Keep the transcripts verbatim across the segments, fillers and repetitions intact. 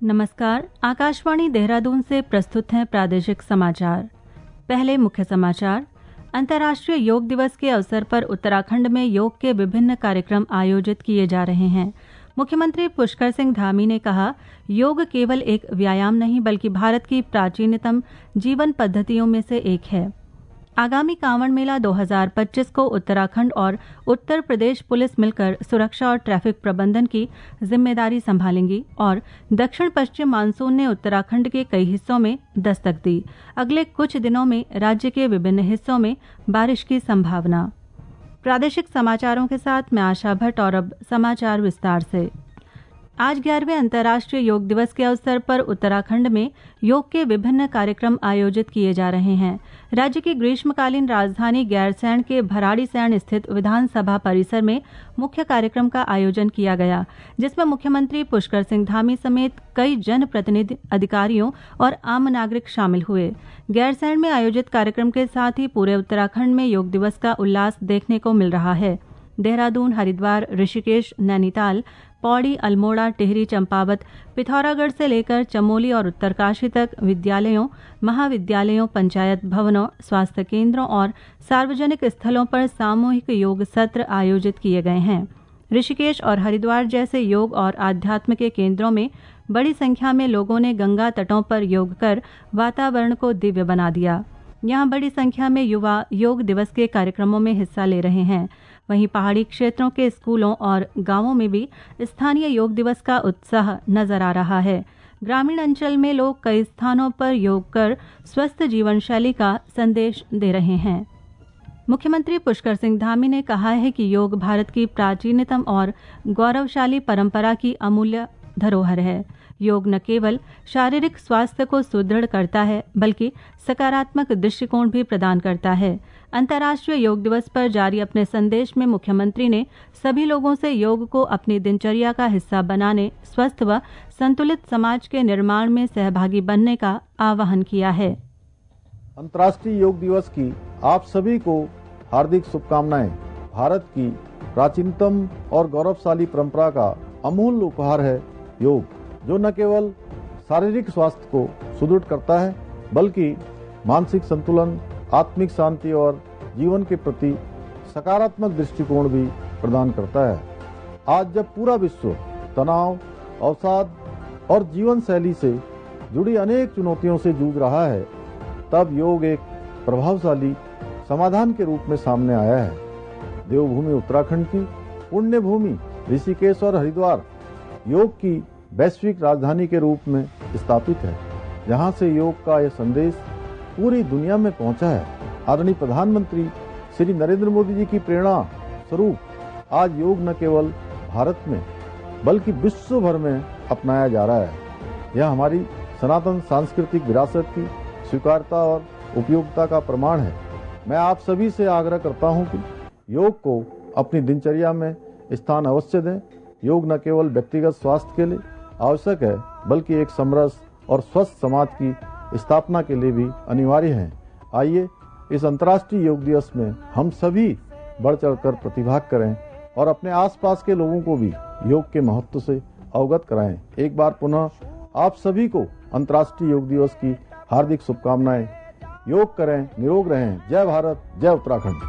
नमस्कार, आकाशवाणी देहरादून से प्रस्तुत हैं प्रादेशिक समाचार। पहले मुख्य समाचार। अंतर्राष्ट्रीय योग दिवस के अवसर पर उत्तराखंड में योग के विभिन्न कार्यक्रम आयोजित किए जा रहे हैं। मुख्यमंत्री पुष्कर सिंह धामी ने कहा, योग केवल एक व्यायाम नहीं बल्कि भारत की प्राचीनतम जीवन पद्धतियों में से एक है। आगामी कांवड़ मेला दो हज़ार पच्चीस को उत्तराखंड और उत्तर प्रदेश पुलिस मिलकर सुरक्षा और ट्रैफिक प्रबंधन की जिम्मेदारी संभालेंगी और दक्षिण पश्चिम मानसून ने उत्तराखंड के कई हिस्सों में दस्तक दी। अगले कुछ दिनों में राज्य के विभिन्न हिस्सों में बारिश की संभावना। प्रादेशिक समाचारों के साथ मैं आशा भट्ट और अब समाचार विस्तार से। आज ग्यारहवें अंतर्राष्ट्रीय योग दिवस के अवसर पर उत्तराखंड में योग के विभिन्न कार्यक्रम आयोजित किए जा रहे हैं। राज्य की ग्रीष्मकालीन राजधानी गैरसैंण के भराड़ीसैंण स्थित विधानसभा परिसर में मुख्य कार्यक्रम का आयोजन किया गया, जिसमें मुख्यमंत्री पुष्कर सिंह धामी समेत कई जनप्रतिनिधि, अधिकारियों और आम नागरिक शामिल हुए। गैरसैंण में आयोजित कार्यक्रम के साथ ही पूरे उत्तराखंड में योग दिवस का उल्लास देखने को मिल रहा है। देहरादून, हरिद्वार, ऋषिकेश, नैनीताल, पौड़ी, अल्मोड़ा, टिहरी, चंपावत, पिथौरागढ़ से लेकर चमोली और उत्तरकाशी तक विद्यालयों, महाविद्यालयों, पंचायत भवनों, स्वास्थ्य केंद्रों और सार्वजनिक स्थलों पर सामूहिक योग सत्र आयोजित किए गए हैं। ऋषिकेश और हरिद्वार जैसे योग और आध्यात्म के केंद्रों में बड़ी संख्या में लोगों ने गंगा तटों पर योग कर वातावरण को दिव्य बना दिया। यहाँ बड़ी संख्या में युवा योग दिवस के कार्यक्रमों में हिस्सा ले रहे हैं। वहीं पहाड़ी क्षेत्रों के स्कूलों और गांवों में भी स्थानीय योग दिवस का उत्साह नजर आ रहा है। ग्रामीण अंचल में लोग कई स्थानों पर योग कर स्वस्थ जीवन शैली का संदेश दे रहे हैं। मुख्यमंत्री पुष्कर सिंह धामी ने कहा है कि योग भारत की प्राचीनतम और गौरवशाली परंपरा की अमूल्य धरोहर है। योग न केवल शारीरिक स्वास्थ्य को सुदृढ़ करता है बल्कि सकारात्मक दृष्टिकोण भी प्रदान करता है। अंतर्राष्ट्रीय योग दिवस पर जारी अपने संदेश में मुख्यमंत्री ने सभी लोगों से योग को अपनी दिनचर्या का हिस्सा बनाने, स्वस्थ व संतुलित समाज के निर्माण में सहभागी बनने का आह्वान किया है। अंतर्राष्ट्रीय योग दिवस की आप सभी को हार्दिक शुभकामनाएं। भारत की प्राचीनतम और गौरवशाली परंपरा का अमूल्य उपहार है योग, जो न केवल शारीरिक स्वास्थ्य को सुदृढ़ करता है बल्कि मानसिक संतुलन, आत्मिक शांति और जीवन के प्रति सकारात्मक दृष्टिकोण भी प्रदान करता है। आज जब पूरा विश्व तनाव, अवसाद और जीवन शैली से जुड़ी अनेक चुनौतियों से जूझ रहा है, तब योग एक प्रभावशाली समाधान के रूप में सामने आया है। देवभूमि उत्तराखंड की पुण्य भूमि ऋषिकेश और हरिद्वार योग की वैश्विक राजधानी के रूप में स्थापित है, जहां से योग का यह संदेश पूरी दुनिया में पहुंचा है। आदरणीय प्रधानमंत्री श्री नरेंद्र मोदी जी की प्रेरणा स्वरूप आज योग न केवल भारत में बल्कि विश्व भर में अपनाया जा रहा है। यह हमारी सनातन सांस्कृतिक विरासत की स्वीकार्यता और उपयोगिता का प्रमाण है। मैं आप सभी से आग्रह करता हूं कि योग को अपनी दिनचर्या में स्थान अवश्य दें। योग न केवल व्यक्तिगत स्वास्थ्य के लिए आवश्यक है बल्कि एक समरस और स्वस्थ समाज की स्थापना के लिए भी अनिवार्य है। आइए इस अंतर्राष्ट्रीय योग दिवस में हम सभी बढ़ चढ़कर प्रतिभाग करें और अपने आसपास के लोगों को भी योग के महत्व से अवगत कराएं। एक बार पुनः आप सभी को अंतर्राष्ट्रीय योग दिवस की हार्दिक शुभकामनाएं। योग करें, निरोग रहें। जय भारत, जय उत्तराखंड।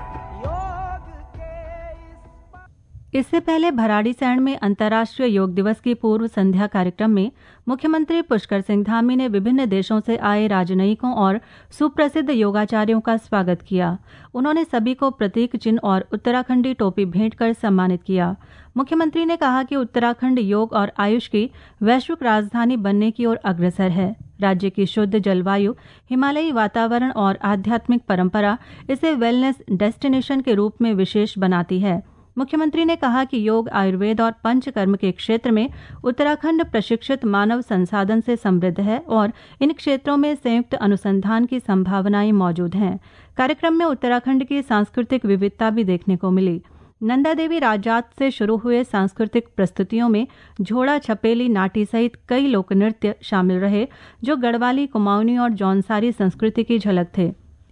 इससे पहले भराड़ीसैंण में अंतर्राष्ट्रीय योग दिवस की पूर्व संध्या कार्यक्रम में मुख्यमंत्री पुष्कर सिंह धामी ने विभिन्न देशों से आए राजनयिकों और सुप्रसिद्ध योगाचार्यों का स्वागत किया। उन्होंने सभी को प्रतीक चिन्ह और उत्तराखंडी टोपी भेंट कर सम्मानित किया। मुख्यमंत्री ने कहा कि उत्तराखंड योग और आयुष की वैश्विक राजधानी बनने की ओर अग्रसर है। राज्य की शुद्ध जलवायु, हिमालयी वातावरण और आध्यात्मिक परंपरा इसे वेलनेस डेस्टिनेशन के रूप में विशेष बनाती है। मुख्यमंत्री ने कहा कि योग, आयुर्वेद और पंचकर्म के क्षेत्र में उत्तराखंड प्रशिक्षित मानव संसाधन से समृद्ध है और इन क्षेत्रों में संयुक्त अनुसंधान की संभावनाएं मौजूद हैं। कार्यक्रम में उत्तराखंड की सांस्कृतिक विविधता भी देखने को मिली। नंदा देवी राजात से शुरू हुए सांस्कृतिक प्रस्तुतियों में झोड़ा, छपेली, नाटी सहित कई लोक नृत्य शामिल रहे, जो गढ़वाली, कुमाऊनी और जौनसारी संस्कृति की झलक थे।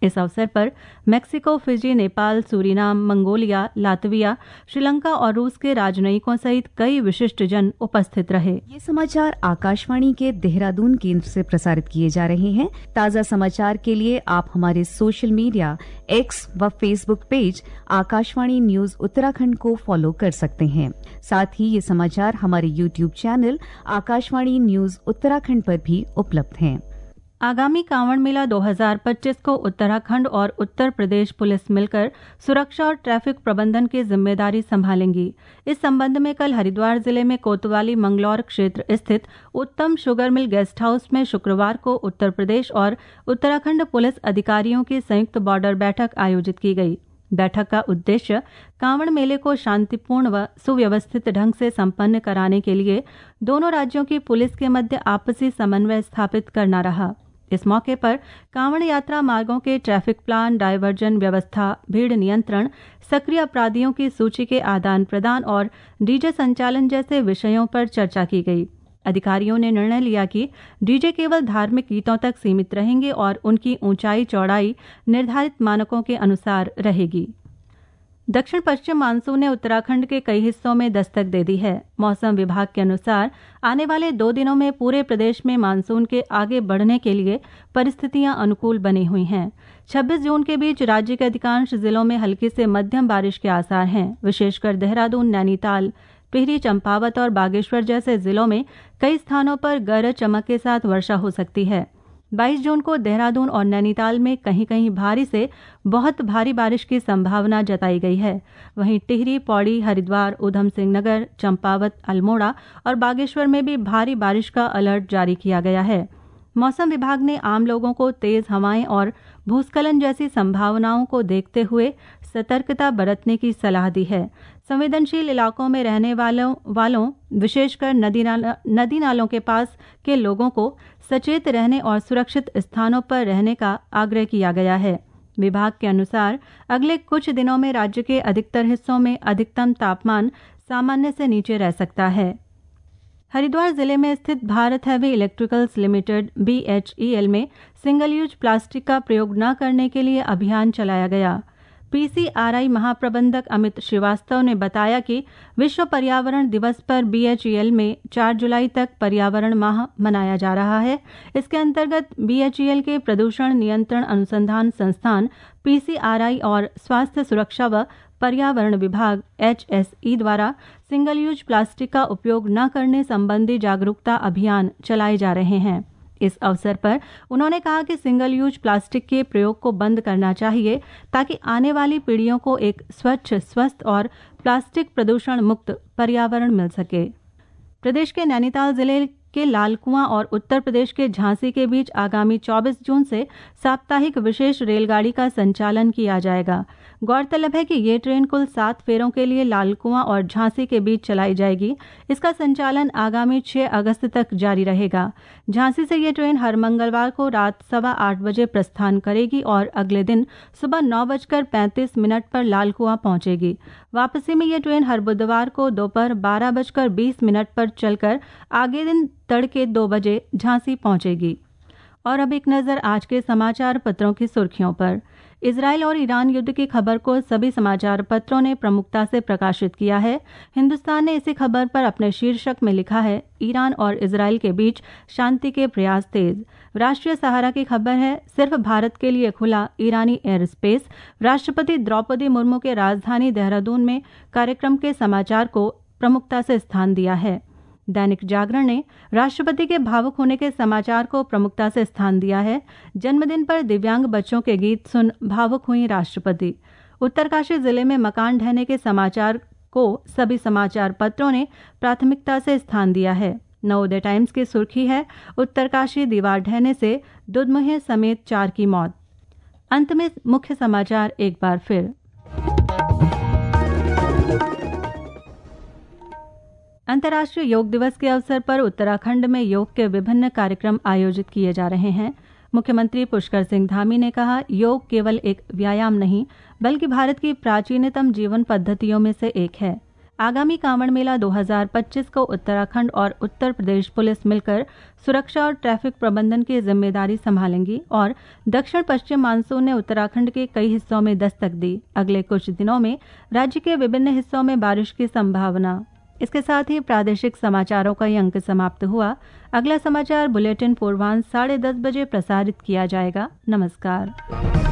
इस अवसर पर Mexico, Fiji, Nepal, Suriname, Mongolia, Latvia, Sri Lanka और रूस के राजनयिकों सहित कई विशिष्ट जन उपस्थित रहे। ये समाचार आकाशवाणी के देहरादून केंद्र से प्रसारित किए जा रहे हैं। ताज़ा समाचार के लिए आप हमारे सोशल मीडिया एक्स व Facebook page Akashvani news Uttarakhand को फॉलो कर सकते हैं। साथ ही ये समाचार हमारे YouTube channel Akashvani news Uttarakhand पर भी उपलब्ध हैं। आगामी कांवड़ मेला दो हज़ार पच्चीस को उत्तराखंड और उत्तर प्रदेश पुलिस मिलकर सुरक्षा और ट्रैफिक प्रबंधन की जिम्मेदारी संभालेंगी। इस संबंध में कल हरिद्वार जिले में कोतवाली मंगलौर क्षेत्र स्थित उत्तम शुगर मिल गेस्ट हाउस में शुक्रवार को उत्तर प्रदेश और उत्तराखंड पुलिस अधिकारियों की संयुक्त बॉर्डर बैठक आयोजित की गई। बैठक का उद्देश्य कांवड़ मेले को शांतिपूर्ण व सुव्यवस्थित ढंग से संपन्न कराने के लिए दोनों राज्यों की पुलिस के मध्य आपसी समन्वय स्थापित करना रहा। इस मौके पर कांवड़ यात्रा मार्गों के ट्रैफिक प्लान, डायवर्जन व्यवस्था, भीड़ नियंत्रण, सक्रिय अपराधियों की सूची के आदान प्रदान और डीजे संचालन जैसे विषयों पर चर्चा की गई। अधिकारियों ने निर्णय लिया कि डीजे केवल धार्मिक गीतों तक सीमित रहेंगे और उनकी ऊंचाई चौड़ाई निर्धारित मानकों के अनुसार रहेगी। दक्षिण पश्चिम मानसून ने उत्तराखंड के कई हिस्सों में दस्तक दे दी है। मौसम विभाग के अनुसार आने वाले दो दिनों में पूरे प्रदेश में मानसून के आगे बढ़ने के लिए परिस्थितियां अनुकूल बनी हुई हैं। छब्बीस जून के बीच राज्य के अधिकांश जिलों में हल्की से मध्यम बारिश के आसार हैं। विशेषकर देहरादून, नैनीताल, टिहरी, चंपावत और बागेश्वर जैसे जिलों में कई स्थानों पर गरज चमक के साथ वर्षा हो सकती है। बाईस जून को देहरादून और नैनीताल में कहीं कहीं भारी से बहुत भारी बारिश की संभावना जताई गई है। वहीं टिहरी, पौड़ी, हरिद्वार, ऊधम सिंह नगर, चंपावत, अल्मोड़ा और बागेश्वर में भी भारी बारिश का अलर्ट जारी किया गया है। मौसम विभाग ने आम लोगों को तेज हवाएं और भूस्खलन जैसी संभावनाओं को देखते हुए सतर्कता बरतने की सलाह दी है। संवेदनशील इलाकों में रहने वालों वालों विशेषकर नदी नाला, नदी नालों के पास के लोगों को सचेत रहने और सुरक्षित स्थानों पर रहने का आग्रह किया गया है। विभाग के अनुसार अगले कुछ दिनों में राज्य के अधिकतर हिस्सों में अधिकतम तापमान सामान्य से नीचे रह सकता है। हरिद्वार जिले में स्थित Bharat heavy electricals limited B H E L में सिंगल यूज प्लास्टिक का प्रयोग न करने के लिए अभियान चलाया गया। पी सी आर आई महाप्रबंधक अमित श्रीवास्तव ने बताया कि विश्व पर्यावरण दिवस पर बी एच ई एल में चार जुलाई तक पर्यावरण माह मनाया जा रहा है। इसके अंतर्गत बी एच ई एल के प्रदूषण नियंत्रण अनुसंधान संस्थान पी सी आर आई और स्वास्थ्य सुरक्षा व पर्यावरण विभाग एच एस ई द्वारा सिंगल यूज प्लास्टिक का उपयोग न करने संबंधी जागरूकता अभियान चलाए जा रहे हैं। इस अवसर पर उन्होंने कहा कि सिंगल यूज प्लास्टिक के प्रयोग को बंद करना चाहिए ताकि आने वाली पीढ़ियों को एक स्वच्छ, स्वस्थ और प्लास्टिक प्रदूषण मुक्त पर्यावरण मिल सके। प्रदेश के नैनीताल जिले के लालकुआं और उत्तर प्रदेश के झांसी के बीच आगामी चौबीस जून से साप्ताहिक विशेष रेलगाड़ी का संचालन किया जाएगा। गौरतलब है कि ये ट्रेन कुल सात फेरों के लिए लालकुआं और झांसी के बीच चलाई जाएगी। इसका संचालन आगामी छह अगस्त तक जारी रहेगा। झांसी से ये ट्रेन हर मंगलवार को रात सवा आठ बजे प्रस्थान करेगी और अगले दिन सुबह नौ बजकर पैंतीस मिनट पर लालकुआं पहुंचेगी। वापसी में ये ट्रेन हर बुधवार को दोपहर बारह बजकर बीस मिनट पर चलकर आगे दिन तड़के दो बजे झांसी पहुंचेगी। और अब एक नजर आज के समाचार पत्रों की सुर्खियों पर। इजरायल और ईरान युद्ध की खबर को सभी समाचार पत्रों ने प्रमुखता से प्रकाशित किया है। हिंदुस्तान ने इसी खबर पर अपने शीर्षक में लिखा है, ईरान और इजरायल के बीच शांति के प्रयास तेज। राष्ट्रीय सहारा की खबर है, सिर्फ भारत के लिए खुला ईरानी एयर स्पेस। राष्ट्रपति द्रौपदी मुर्मू के राजधानी देहरादून में कार्यक्रम के समाचार को प्रमुखता से स्थान दिया है। दैनिक जागरण ने राष्ट्रपति के भावुक होने के समाचार को प्रमुखता से स्थान दिया है। जन्मदिन पर दिव्यांग बच्चों के गीत सुन भावुक हुई राष्ट्रपति। उत्तरकाशी जिले में मकान ढहने के समाचार को सभी समाचार पत्रों ने प्राथमिकता से स्थान दिया है। नवोदय टाइम्स की सुर्खी है, उत्तरकाशी दीवार ढहने से दुधमुहे समेत चार की मौत। अंत में मुख्य समाचार एक बार फिर। अंतर्राष्ट्रीय योग दिवस के अवसर पर उत्तराखंड में योग के विभिन्न कार्यक्रम आयोजित किए जा रहे हैं। मुख्यमंत्री पुष्कर सिंह धामी ने कहा, योग केवल एक व्यायाम नहीं बल्कि भारत की प्राचीनतम जीवन पद्धतियों में से एक है। आगामी कांवड़ मेला दो हज़ार पच्चीस को उत्तराखंड और उत्तर प्रदेश पुलिस मिलकर सुरक्षा और ट्रैफिक प्रबंधन की जिम्मेदारी संभालेंगी और दक्षिण पश्चिम मानसून ने उत्तराखंड के कई हिस्सों में दस्तक दी। अगले कुछ दिनों में राज्य के विभिन्न हिस्सों में बारिश की संभावना। इसके साथ ही प्रादेशिक समाचारों का ये अंक समाप्त हुआ। अगला समाचार बुलेटिन पूर्वांश साढ़े दस बजे प्रसारित किया जाएगा। नमस्कार।